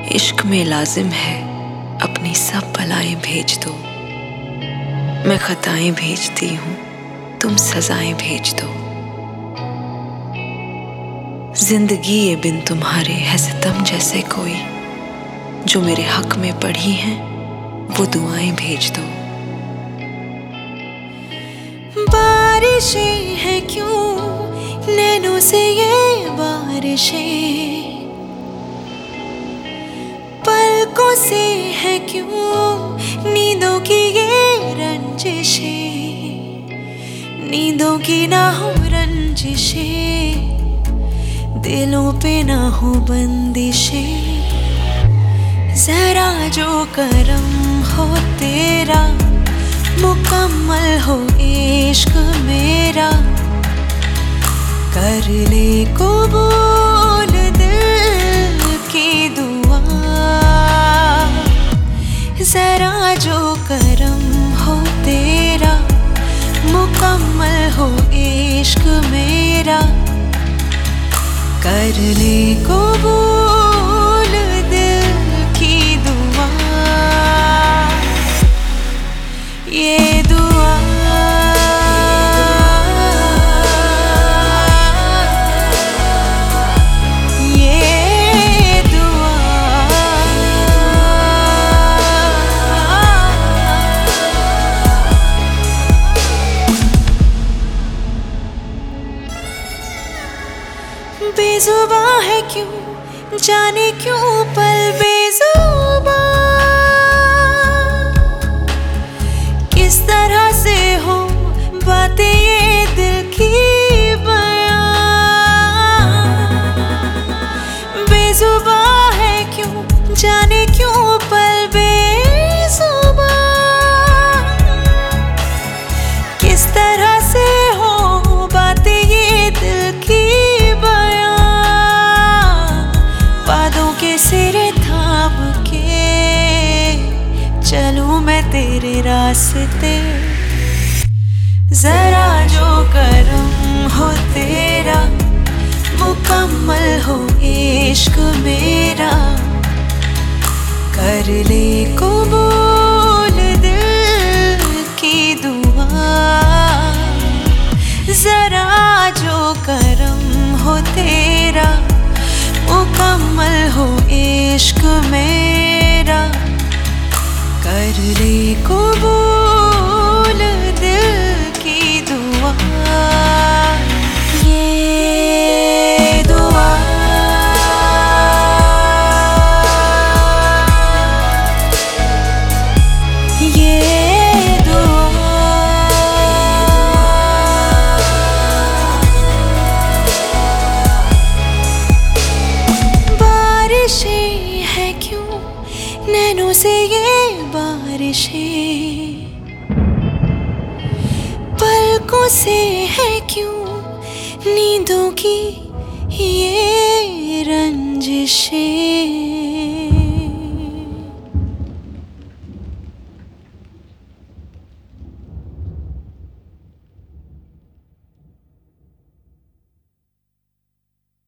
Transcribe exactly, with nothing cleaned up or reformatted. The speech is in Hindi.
इश्क में लाजिम है अपनी सब बलाएं भेज दो। मैं खताएं भेजती हूँ, तुम सजाएं भेज दो। जिंदगी ये बिन तुम्हारे है सितम जैसे कोई, जो मेरे हक में पढ़ी हैं वो दुआएं भेज दो। बारिशें हैं क्यों नैनों से ये बारिशें, पलकों से है क्यों नींदों की ये रंजिशें, नींदों की ना हो रंजिशें, दिलों पे ना हो बंदिशें। जरा जो करम हो तेरा, मुकम्मल हो इश्क मेरा, कर ले कबूल दिल की दुआ। जरा जो करम हो तेरा, मुकम्मल हो इश्क मेरा, कर ले कबूल दिल की दुआ। ये दुआ ये दुआ बेजुबां है क्यों जाने क्यों पल बेजुबां, किस तरह से हो बातें ये दिल की बयां। बेजुबां है क्यों जाने क्यों पल बेजुबां, किस तरह से हो बातें ये दिल की बयां। बादों के सिरे थाम के चलूं मैं तेरे रास्ते, जरा जो करम हो तेरा, मुकम्मल हो इश्क मेरा, कर ले कबूल दिल की दुआ। जरा जो करम हो तेरा, मुकम्मल हो इश्क मेरा, कर ले कबूल दिल की दुआ। ये दुआ ये दुआ बारिशें है क्यों नैनों से ये बारिशें, पलकों से है क्यों नींदों की ये रंजिशें।